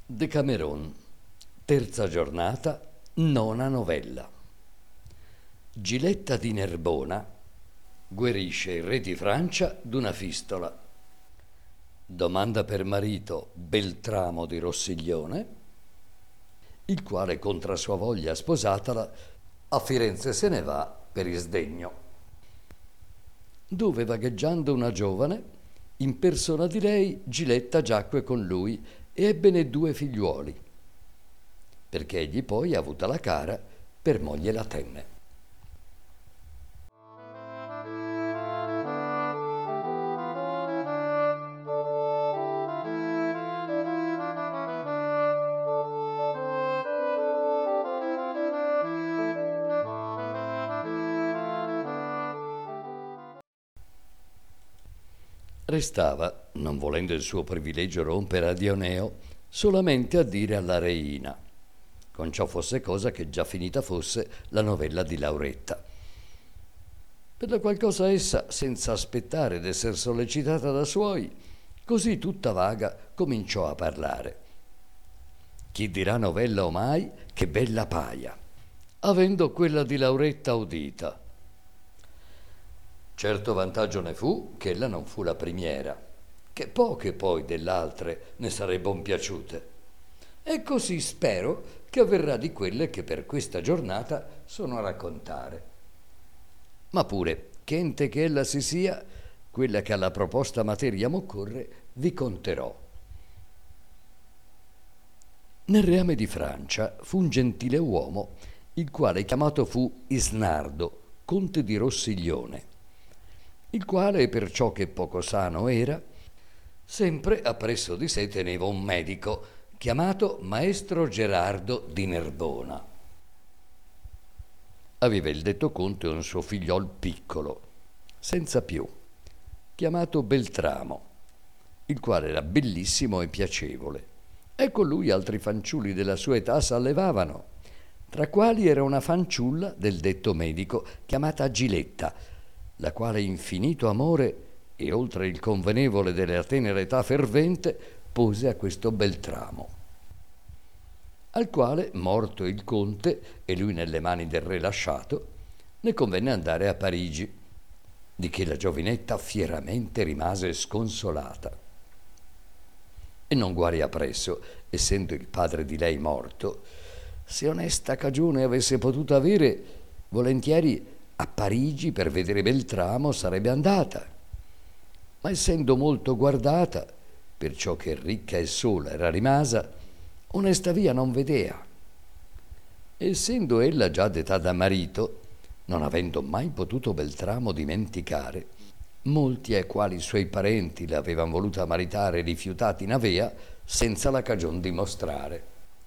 Decameron, terza giornata, nona novella. Giletta di Nerbona guarisce il re di Francia d'una fistola. Domanda per marito Beltramo di Rossiglione, il quale contra sua voglia sposatala a Firenze se ne va per isdegno, dove vagheggiando una giovane in persona di lei Giletta giacque con lui e ebbene 2 figliuoli, perché egli poi, avuta la cara, per moglie la tenne. Restava, non volendo il suo privilegio rompere a Dioneo, solamente a dire alla reina, con ciò fosse cosa che già finita fosse la novella di Lauretta. Per la qual cosa essa, senza aspettare d'esser sollecitata da suoi, così tutta vaga cominciò a parlare. Chi dirà novella omai che bella paia, avendo quella di Lauretta udita. Certo vantaggio ne fu che ella non fu la primiera, che poche poi dell'altre ne sarebbero piaciute. E così spero che avverrà di quelle che per questa giornata sono a raccontare. Ma pure, che ente che ella si sia, quella che alla proposta materia m'occorre, vi conterò. Nel reame di Francia fu un gentile uomo, il quale chiamato fu Isnardo, conte di Rossiglione, il quale, perciò che poco sano era, sempre appresso di sé teneva un medico chiamato maestro Gerardo di Nerbona. Aveva il detto conte un suo figliol piccolo, senza più, chiamato Beltramo, il quale era bellissimo e piacevole, e con lui altri fanciulli della sua età s'allevavano, tra quali era una fanciulla del detto medico chiamata Giletta, la quale infinito amore e oltre il convenevole della tenera età fervente pose a questo Beltramo, al quale, morto il conte e lui nelle mani del re lasciato, ne convenne andare a Parigi, di che la giovinetta fieramente rimase sconsolata e non guarì appresso, essendo il padre di lei morto. Se onesta cagione avesse potuto avere, volentieri a Parigi per vedere Beltramo sarebbe andata, ma essendo molto guardata, perciò che ricca e sola era rimasa, onesta via non vedea. Essendo ella già d'età da marito, non avendo mai potuto Beltramo dimenticare, molti ai quali suoi parenti le avevan voluta maritare rifiutati n'avea, senza la cagion dimostrare.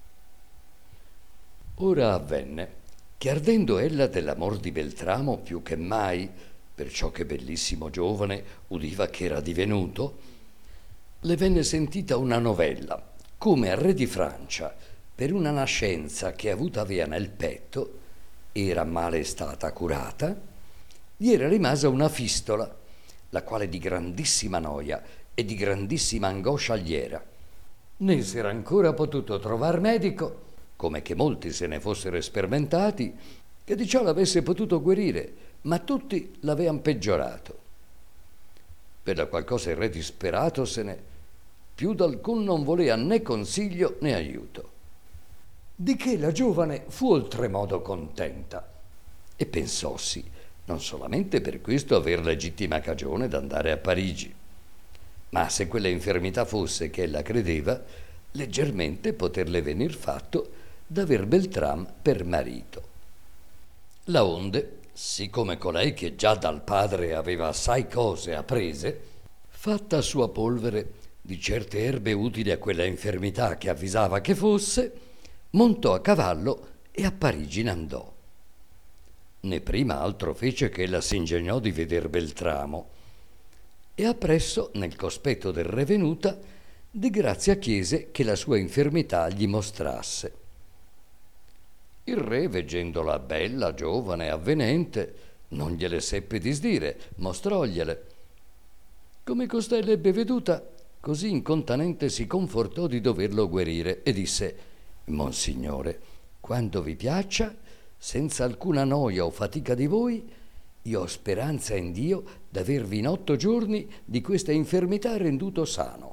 Ora avvenne che ardendo ella dell'amor di Beltramo più che mai, perciò che bellissimo giovane udiva che era divenuto, le venne sentita una novella, come al re di Francia, per una nascenza che avuta avea nel petto, era male stata curata, gli era rimasa una fistola, la quale di grandissima noia e di grandissima angoscia gli era. Né s'era ancora potuto trovar medico, come che molti se ne fossero esperimentati, che di ciò l'avesse potuto guarire, ma tutti l'avean peggiorato. Per la qual cosa il re disperatosene, più d'alcun non volea né consiglio né aiuto. Di che la giovane fu oltremodo contenta e pensossi non solamente per questo aver legittima cagione d'andare a Parigi, ma se quella infermità fosse che ella credeva, leggermente poterle venir fatto d'aver Beltram per marito. Laonde, siccome colei che già dal padre aveva assai cose apprese, fatta sua polvere di certe erbe utili a quella infermità che avvisava che fosse, montò a cavallo e a Parigi n'andò. Né prima altro fece che ella s'ingegnò di veder Beltramo, e appresso, nel cospetto del re venuta, di grazia chiese che la sua infermità gli mostrasse. Il re, veggendola bella, giovane e avvenente, non gliele seppe disdire, mostrogliele. Come costei l'ebbe veduta, così incontanente si confortò di doverlo guarire e disse: Monsignore, quando vi piaccia, senza alcuna noia o fatica di voi, io ho speranza in Dio d'avervi in 8 giorni di questa infermità renduto sano.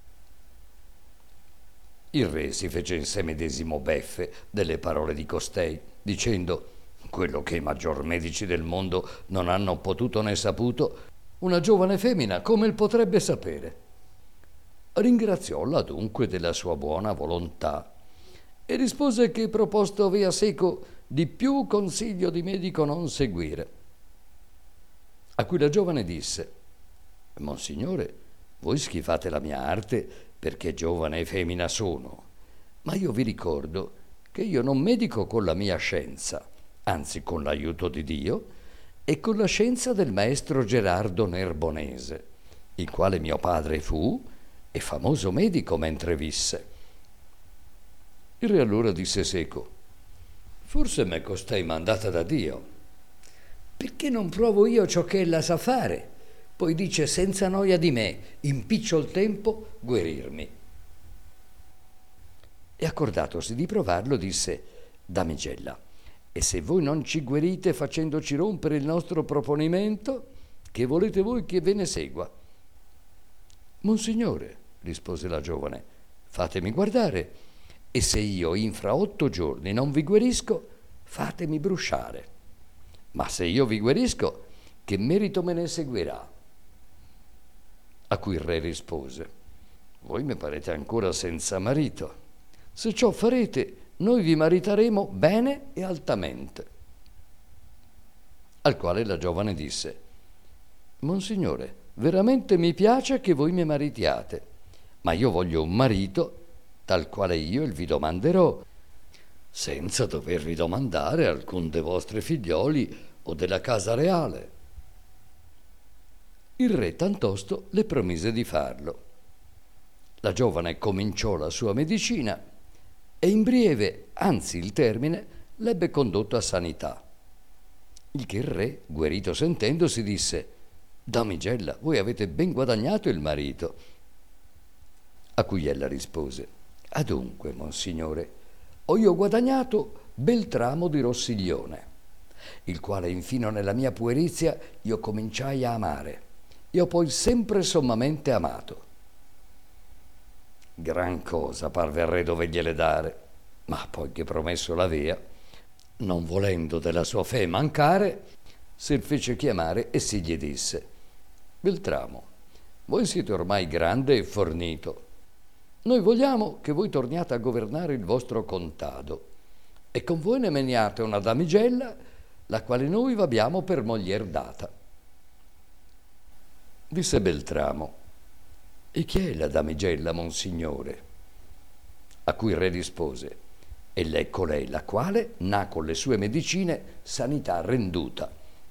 Il re si fece in sé medesimo beffe delle parole di costei, dicendo: quello che i maggior medici del mondo non hanno potuto né saputo, una giovane femmina come il potrebbe sapere? Ringraziolla dunque della sua buona volontà e rispose che proposto avea seco di più consiglio di medico non seguire. A cui la giovane disse: Monsignore, voi schifate la mia arte perché giovane e femmina sono, ma io vi ricordo che io non medico con la mia scienza, anzi con l'aiuto di Dio e con la scienza del maestro Gerardo Nerbonese, il quale mio padre fu e famoso medico mentre visse. Il re allora disse seco: forse m'è costei mandata da Dio, perché non provo io ciò che ella sa fare? Poi dice senza noia di me, in picciol tempo, guarirmi. E accordatosi di provarlo, disse: Damigella, e se voi non ci guarite facendoci rompere il nostro proponimento, che volete voi che ve ne segua? Monsignore, rispose la giovane, fatemi guardare, e se io infra 8 giorni non vi guarisco, fatemi bruciare. Ma se io vi guarisco, che merito me ne seguirà? A cui il re rispose: voi mi parete ancora senza marito. Se ciò farete, noi vi maritaremo bene e altamente. Al quale la giovane disse: Monsignore, veramente mi piace che voi mi maritiate, ma io voglio un marito tal quale io il vi domanderò, senza dovervi domandare alcun dei vostri figlioli o della casa reale. Il re tantosto le promise di farlo. La giovane cominciò la sua medicina e in breve, anzi il termine, l'ebbe condotto a sanità. Il che il re, guarito sentendosi, disse: Damigella, voi avete ben guadagnato il marito. A cui ella rispose: adunque, monsignore, ho io guadagnato Beltramo di Rossiglione, il quale infino nella mia puerizia io cominciai a amare e ho poi sempre sommamente amato. Gran cosa parve al re dovergliele dare, ma poi che promesso l'avea, non volendo della sua fe mancare, se il fece chiamare e si gli disse: Beltramo, voi siete ormai grande e fornito. Noi vogliamo che voi torniate a governare il vostro contado e con voi ne meniate una damigella, la quale noi v'abbiamo per moglier data. Disse Beltramo: e chi è la damigella, monsignore? A cui il re rispose: ella è colei la quale n'ha con le sue medicine sanità renduta.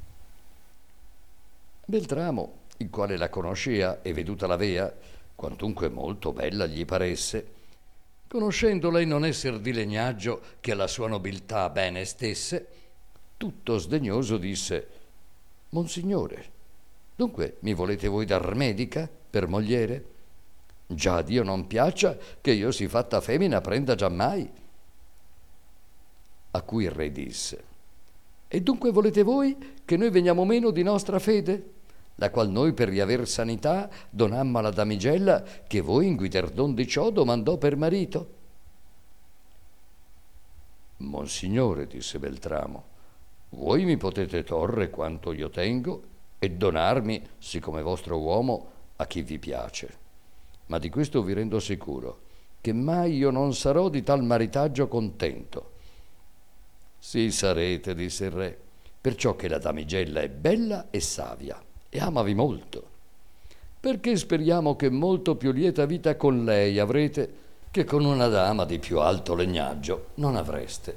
Beltramo, il quale la conoscea e veduta l'avea, quantunque molto bella gli paresse, conoscendola in non esser di legnaggio che alla sua nobiltà bene stesse, tutto sdegnoso disse: Monsignore, dunque mi volete voi dar medica per mogliere? Già a Dio non piaccia che io si fatta femmina prenda giammai. A cui il re disse: e dunque volete voi che noi veniamo meno di nostra fede, la qual noi per riaver sanità donammo alla damigella che voi in guiderdon di ciò domandò per marito? Monsignore, disse Beltramo, voi mi potete torre quanto io tengo e donarmi, siccome vostro uomo, a chi vi piace. Ma di questo vi rendo sicuro, che mai io non sarò di tal maritaggio contento. Sì sarete, disse il re, perciò che la damigella è bella e savia e amavi molto, perché speriamo che molto più lieta vita con lei avrete che con una dama di più alto legnaggio non avreste.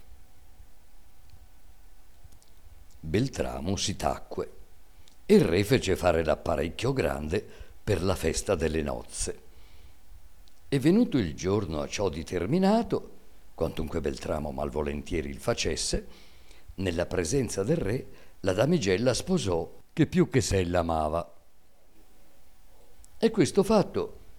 Beltramo si tacque e il re fece fare l'apparecchio grande per la festa delle nozze. E venuto il giorno a ciò determinato, quantunque Beltramo malvolentieri il facesse, nella presenza del re la damigella sposò che più che sé l'amava. E questo fatto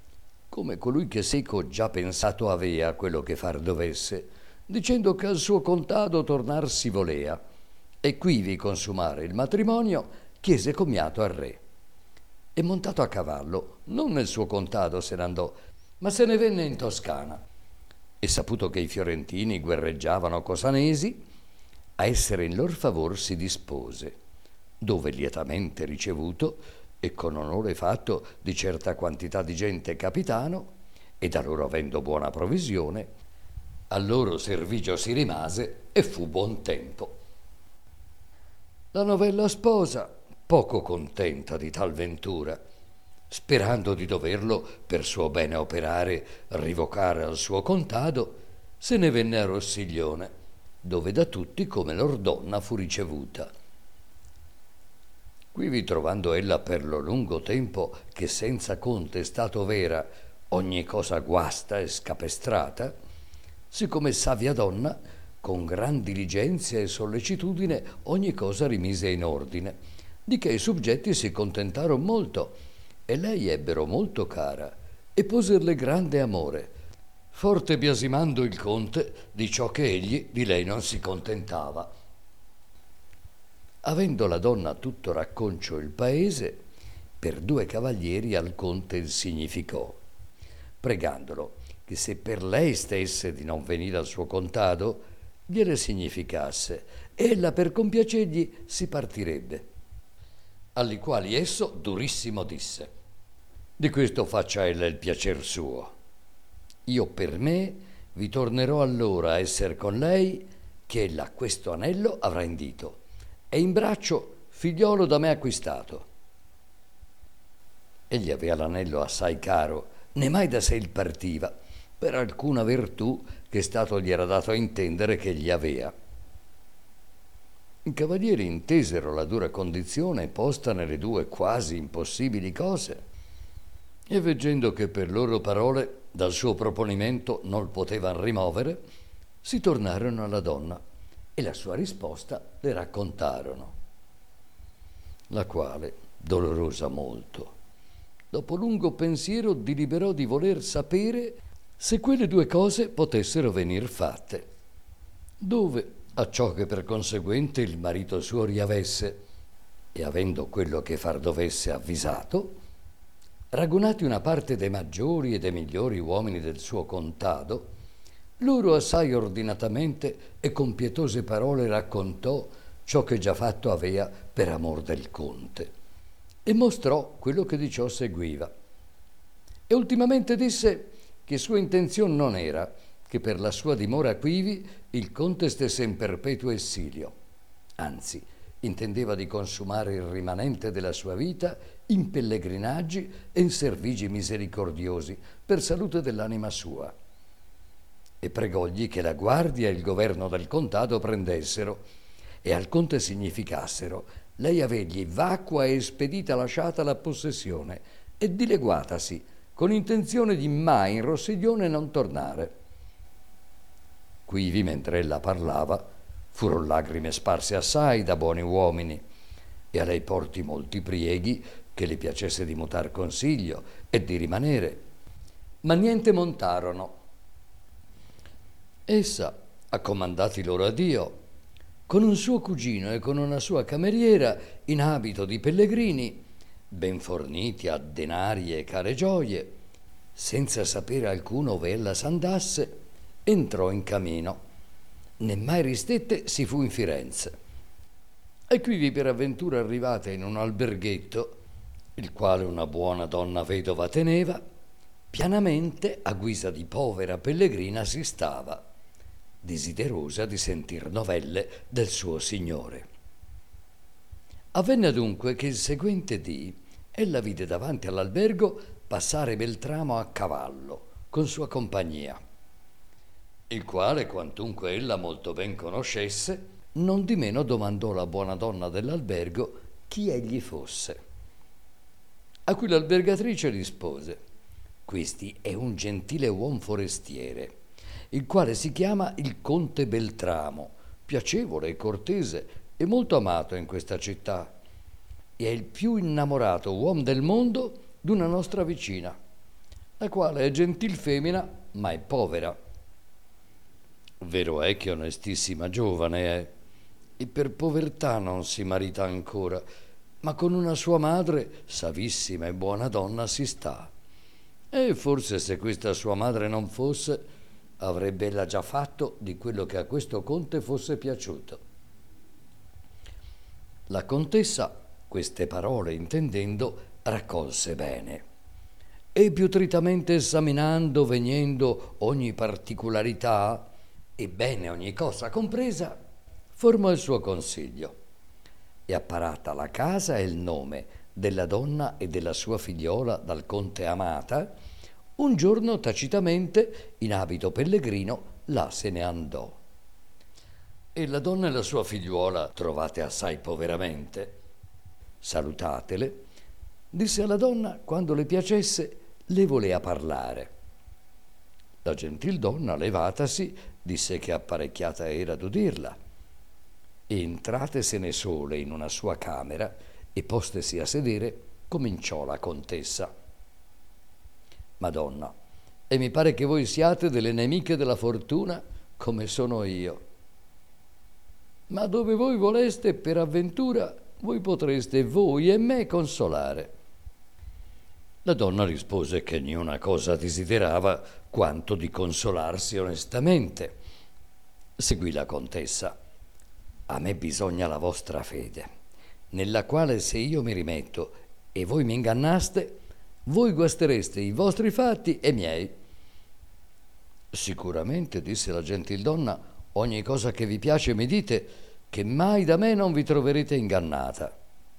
come colui che seco già pensato avea quello che far dovesse, dicendo che al suo contado tornar si volea, e quivi consumare il matrimonio, chiese commiato al re. E montato a cavallo, non nel suo contado se n'andò, ma se ne venne in Toscana. E saputo che i fiorentini guerreggiavano cosanesi, a essere in lor favor si dispose, dove lietamente ricevuto e con onore fatto di certa quantità di gente capitano, e da loro avendo buona provisione, al loro servigio si rimase e fu buon tempo. La novella sposa, poco contenta di tal ventura, sperando di doverlo per suo bene operare rivocare al suo contado, se ne venne a Rossiglione, dove da tutti come lor donna fu ricevuta. Quivi trovando ella per lo lungo tempo che senza conte è stato vera ogni cosa guasta e scapestrata, siccome savia donna con gran diligenzia e sollecitudine ogni cosa rimise in ordine, di che i suggetti si contentarono molto e lei ebbero molto cara e poserle grande amore, forte biasimando il conte di ciò che egli di lei non si contentava. Avendo la donna tutto racconcio il paese, per 2 cavalieri al conte il significò, pregandolo che se per lei stesse di non venire al suo contado, gliele significasse, e ella per compiacergli si partirebbe. Alli quali esso durissimo disse: di questo faccia ella il piacer suo. Io per me vi tornerò allora a esser con lei, che ella questo anello avrà in dito, e in braccio figliolo da me acquistato. Egli aveva l'anello assai caro, né mai da sé il partiva, per alcuna virtù che stato gli era dato a intendere che gli avea. I cavalieri intesero la dura condizione posta nelle 2 quasi impossibili cose, e veggendo che per loro parole dal suo proponimento non potevan rimovere, si tornarono alla donna e la sua risposta le raccontarono, la quale, dolorosa molto, dopo lungo pensiero deliberò di voler sapere se quelle 2 cose potessero venir fatte, dove, acciò che per conseguente il marito suo riavesse, e avendo quello che far dovesse avvisato, ragunati una parte dei maggiori e dei migliori uomini del suo contado, loro assai ordinatamente e con pietose parole raccontò ciò che già fatto avea per amor del conte, e mostrò quello che di ciò seguiva. E ultimamente disse che sua intenzione non era che per la sua dimora quivi il conte stesse in perpetuo essilio, anzi intendeva di consumare il rimanente della sua vita in pellegrinaggi e in servigi misericordiosi per salute dell'anima sua, e pregògli che la guardia e il governo del contado prendessero e al conte significassero lei avegli vacua e spedita lasciata la possessione e dileguatasi con intenzione di mai in Rossiglione non tornare. Quivi, mentre ella parlava, furono lagrime sparse assai da buoni uomini, e a lei porti molti prieghi che le piacesse di mutar consiglio e di rimanere, ma niente montarono. Essa, accomandati loro a Dio, con un suo cugino e con una sua cameriera in abito di pellegrini, ben forniti a denari e care gioie, senza sapere alcuno ove ella s'andasse, entrò in camino, né mai ristette si fu in Firenze. E quivi per avventura arrivata in un alberghetto, il quale una buona donna vedova teneva, pianamente a guisa di povera pellegrina si stava, desiderosa di sentir novelle del suo signore. Avvenne adunque che il seguente dì ella vide davanti all'albergo passare Beltramo a cavallo con sua compagnia, il quale, quantunque ella molto ben conoscesse, non di meno domandò la buona donna dell'albergo chi egli fosse. A cui l'albergatrice rispose: questi è un gentile uom forestiere, il quale si chiama il conte Beltramo, piacevole e cortese e molto amato in questa città, e è il più innamorato uomo del mondo d'una nostra vicina, la quale è gentil femmina, ma è povera. Vero è che onestissima giovane è, e per povertà non si marita ancora, ma con una sua madre, savissima e buona donna, si sta. E forse se questa sua madre non fosse, avrebbe ella già fatto di quello che a questo conte fosse piaciuto. La contessa, queste parole intendendo, raccolse bene e più tritamente esaminando, vegnendo ogni particolarità e bene ogni cosa compresa, formò il suo consiglio e apparata la casa e il nome della donna e della sua figliola dal conte amata, un giorno tacitamente in abito pellegrino là se ne andò. E la donna e la sua figliuola, trovate assai poveramente, salutatele, disse alla donna quando le piacesse le volea parlare. La gentil donna, levatasi, disse che apparecchiata era d'udirla, e entratesene sole in una sua camera e postesi a sedere, cominciò la contessa. Madonna, e mi pare che voi siate delle nemiche della fortuna come sono io. Ma dove voi voleste, per avventura, voi potreste voi e me consolare. La donna rispose che niuna cosa desiderava quanto di consolarsi onestamente. Seguì la contessa. A me bisogna la vostra fede, nella quale se io mi rimetto e voi mi ingannaste, voi guastereste i vostri fatti e miei. Sicuramente, disse la gentildonna, ogni cosa che vi piace mi dite, che mai da me non vi troverete ingannata.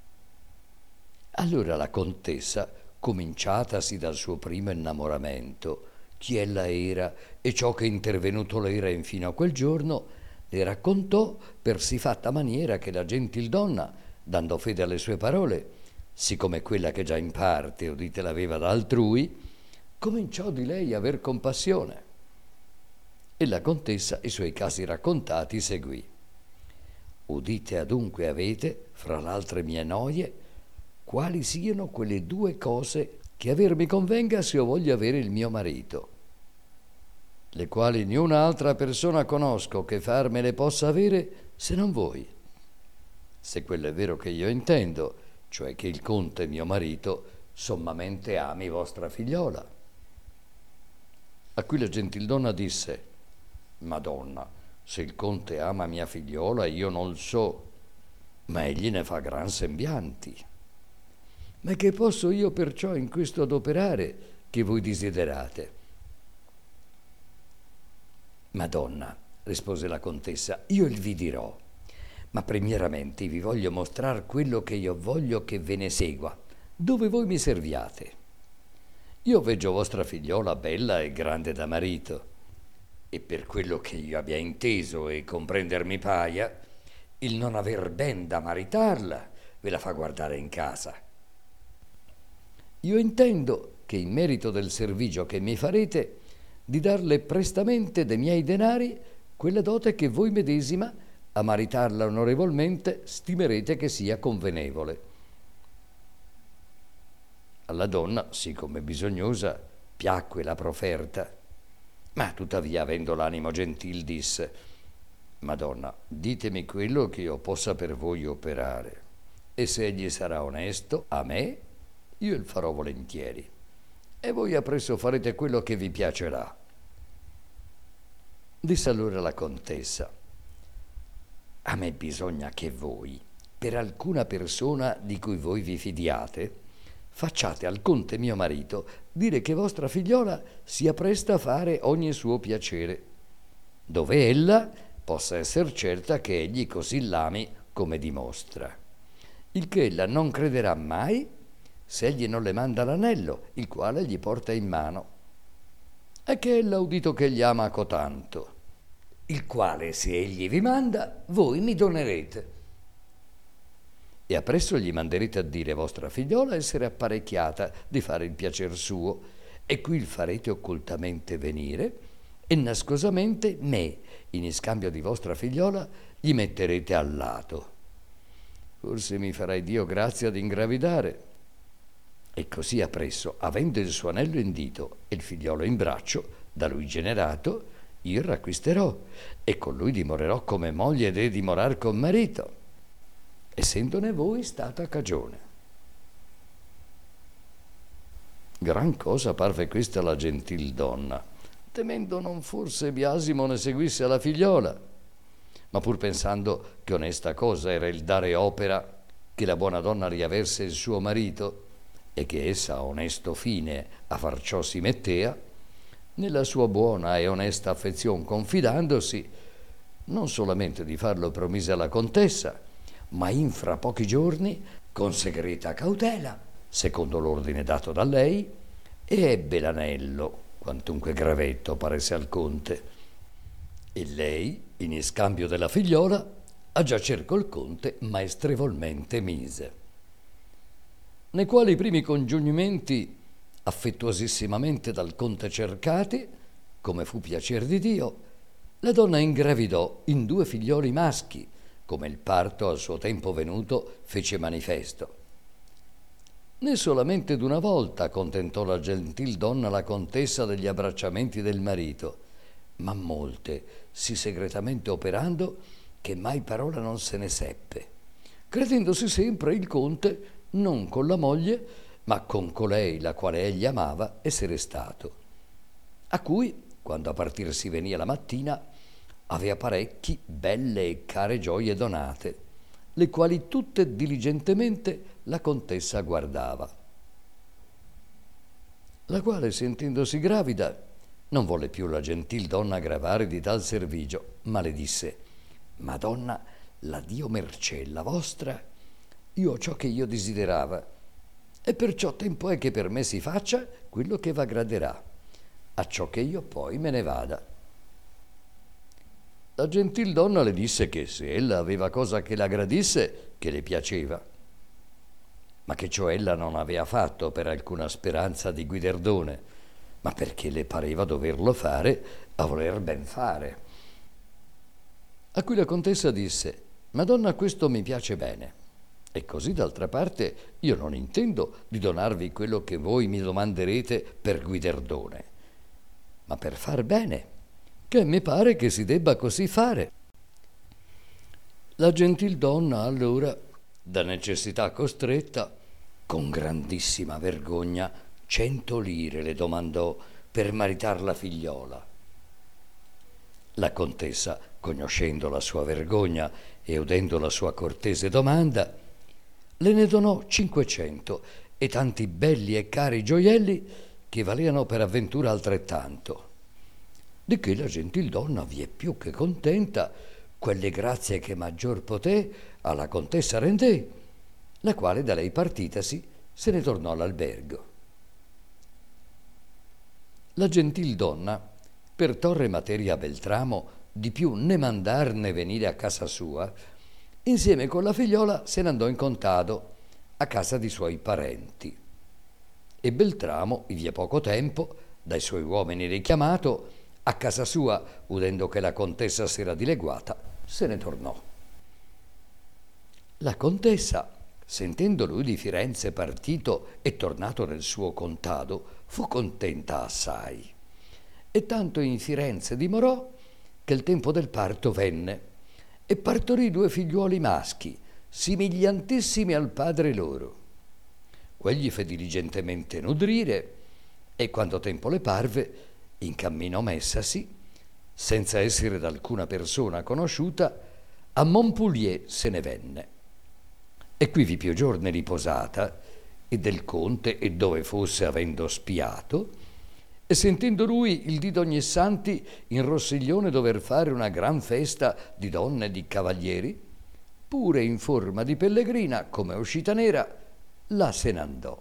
Allora la contessa, cominciatasi dal suo primo innamoramento, chi ella era e ciò che intervenuto le era infino a quel giorno, le raccontò per sì fatta maniera che la gentildonna, dando fede alle sue parole, siccome quella che già in parte udite l'aveva da altrui, cominciò di lei aver compassione. E la contessa i suoi casi raccontati seguì. Udite adunque avete, fra l'altre mie noie, quali siano quelle due cose che aver mi convenga se io voglio avere il mio marito, le quali niuna altra persona conosco che farmele possa avere se non voi. Se quello è vero che io intendo, cioè che il conte mio marito sommamente ami vostra figliola. A cui la gentildonna disse: Madonna, se il conte ama mia figliola io non so, ma egli ne fa gran sembianti. Ma che posso io perciò in questo adoperare che voi desiderate? Madonna, rispose la contessa, io il vi dirò, ma primieramente vi voglio mostrar quello che io voglio che ve ne segua, dove voi mi serviate. Io veggio vostra figliola bella e grande da marito, e per quello che io abbia inteso e comprendermi paia, il non aver ben da maritarla ve la fa guardare in casa. Io intendo che in merito del servigio che mi farete, di darle prestamente de miei denari quella dote che voi medesima, a maritarla onorevolmente, stimerete che sia convenevole. Alla donna, siccome bisognosa, piacque la proferta, ma tuttavia, avendo l'animo gentil, disse: Madonna, ditemi quello che io possa per voi operare, e se egli sarà onesto a me, io il farò volentieri, e voi appresso farete quello che vi piacerà. Disse allora la contessa: a me bisogna che voi, per alcuna persona di cui voi vi fidiate, facciate al conte mio marito dire che vostra figliola sia presta a fare ogni suo piacere, dove ella possa esser certa che egli così l'ami come dimostra, il che ella non crederà mai se egli non le manda l'anello, il quale gli porta in mano, e che ella ha udito che gli ama cotanto, il quale se egli vi manda, voi mi donerete. E appresso gli manderete a dire vostra figliola essere apparecchiata di fare il piacer suo, e qui il farete occultamente venire, e nascosamente me, in iscambio di vostra figliola, gli metterete al lato. Forse mi farai Dio grazia di ingravidare, E così appresso, avendo il suo anello in dito e il figliolo in braccio, da lui generato, io il racquisterò e con lui dimorerò come moglie ed dimorar con marito, essendone voi stata cagione. Gran cosa parve questa alla gentil donna, temendo non forse Biasimo ne seguisse alla figliola, ma pur pensando che onesta cosa era il dare opera che la buona donna riaverse il suo marito, e che essa a onesto fine a far ciò si mettea, nella sua buona e onesta affezion confidandosi, non solamente di farlo promise alla contessa, ma infra pochi giorni, con segreta cautela, secondo l'ordine dato da lei, e ebbe l'anello, quantunque gravetto paresse al conte. E lei, in iscambio della figliola, a giacer col conte maestrevolmente mise. Nei quali i primi congiungimenti, affettuosissimamente dal conte cercati, come fu piacer di Dio, la donna ingravidò in 2 figlioli maschi, come il parto al suo tempo venuto fece manifesto. Né solamente d'una volta contentò la gentil donna la contessa degli abbracciamenti del marito, ma molte, sì segretamente operando, che mai parola non se ne seppe, credendosi sempre il conte non con la moglie, ma con colei la quale egli amava essere stato, a cui, quando a partir si venia la mattina, avea parecchi belle e care gioie donate, le quali tutte diligentemente la contessa guardava. La quale, sentendosi gravida, non volle più la gentil donna gravare di tal servigio, ma le disse: Madonna, la Dio mercè la vostra, io ho ciò che io desiderava, e perciò tempo è che per me si faccia quello che v'aggraderà, a ciò che io poi me ne vada. La gentil donna le disse che se ella aveva cosa che la gradisse, che le piaceva, ma che ciò ella non avea fatto per alcuna speranza di guiderdone, ma perché le pareva doverlo fare a voler ben fare. A cui la contessa disse: Madonna, questo mi piace bene, e così d'altra parte io non intendo di donarvi quello che voi mi domanderete per guiderdone, ma per far bene, che mi pare che si debba così fare. La gentil donna allora, da necessità costretta, con grandissima vergogna 100 lire le domandò per maritar la figliola. La contessa, conoscendo la sua vergogna e udendo la sua cortese domanda, le ne donò 500 e tanti belli e cari gioielli che valeano per avventura altrettanto. Di che la gentil donna vi è più che contenta, quelle grazie che maggior poté alla contessa rendè, la quale da lei partitasi se ne tornò all'albergo. La gentil donna, per torre materia a Beltramo, di più né mandar né venire a casa sua, insieme con la figliola se ne andò in contado a casa di suoi parenti. E Beltramo, ivi a poco tempo, dai suoi uomini richiamato, a casa sua, udendo che la contessa s'era dileguata, se ne tornò. La contessa, sentendo lui di Firenze partito e tornato nel suo contado, fu contenta assai. E tanto in Firenze dimorò che il tempo del parto venne, e partorì 2 figliuoli maschi, simigliantissimi al padre loro. Quegli fe diligentemente nudrire, e quando tempo le parve, in cammino messasi, senza essere d'alcuna persona conosciuta, a Montpoulier se ne venne. E quivi più giorni riposata, e del conte e dove fosse avendo spiato, e sentendo lui il dì d'ogni santi in Rossiglione dover fare una gran festa di donne e di cavalieri, pure in forma di pellegrina, come uscita nera, là se n'andò.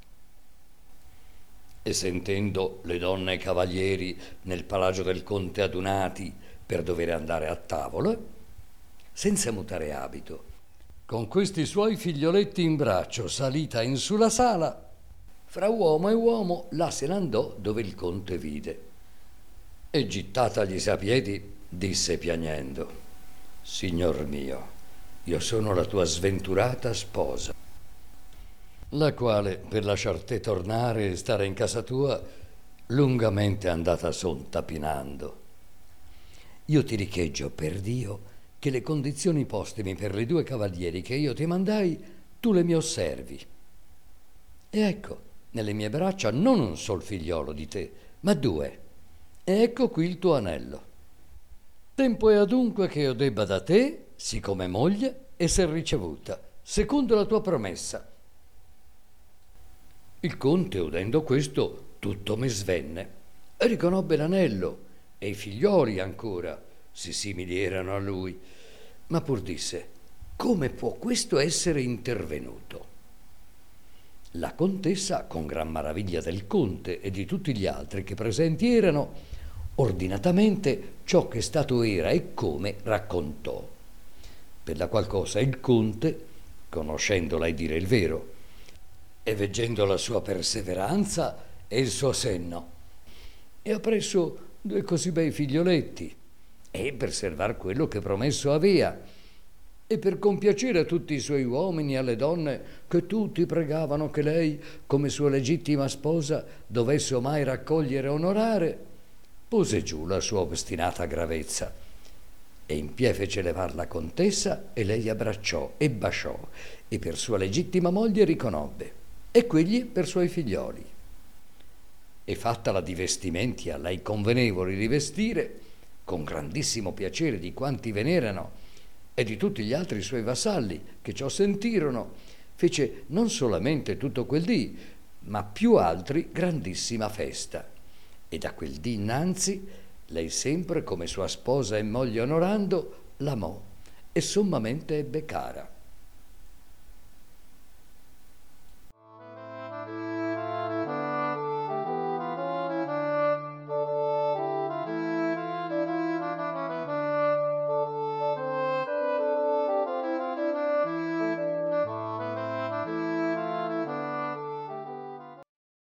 E sentendo le donne e i cavalieri nel palagio del conte adunati per dover andare a tavola, senza mutare abito, con questi suoi figlioletti in braccio, salita in sulla sala, fra uomo e uomo là se n'andò dove il conte vide. E gittataglisi a piedi, disse piagnendo: Signor mio, io sono la tua sventurata sposa. la quale, per lasciar te tornare e stare in casa tua, lungamente è andata son tapinando. Io ti richeggio per Dio che le condizioni postemi per le 2 cavalieri che io ti mandai, tu le mi osservi. E ecco, nelle mie braccia non un sol figliolo di te, ma 2. E ecco qui il tuo anello. Tempo è adunque che io debba da te, siccome moglie, esser ricevuta, secondo la tua promessa. Il conte, udendo questo, tutto mi svenne e riconobbe l'anello e i figlioli ancora, si simili erano a lui, ma pur disse: come può questo essere intervenuto? La contessa, con gran maraviglia del conte e di tutti gli altri che presenti erano, ordinatamente ciò che stato era e come raccontò, per la qual cosa il conte, conoscendola e dire il vero, e veggendo la sua perseveranza e il suo senno, e ha preso 2 così bei figlioletti, e per servar quello che promesso avea, e per compiacere a tutti i suoi uomini e alle donne che tutti pregavano che lei, come sua legittima sposa, dovesse omai raccogliere e onorare, pose giù la sua ostinata gravezza e in pie fece levar la contessa e lei abbracciò e basciò e per sua legittima moglie riconobbe e quegli per suoi figlioli. E fattala di vestimenti a lei convenevoli rivestire, con grandissimo piacere di quanti ve n'erano e di tutti gli altri suoi vassalli che ciò sentirono, fece non solamente tutto quel dì, ma più altri grandissima festa. E da quel dì innanzi lei sempre come sua sposa e moglie onorando l'amò e sommamente ebbe cara.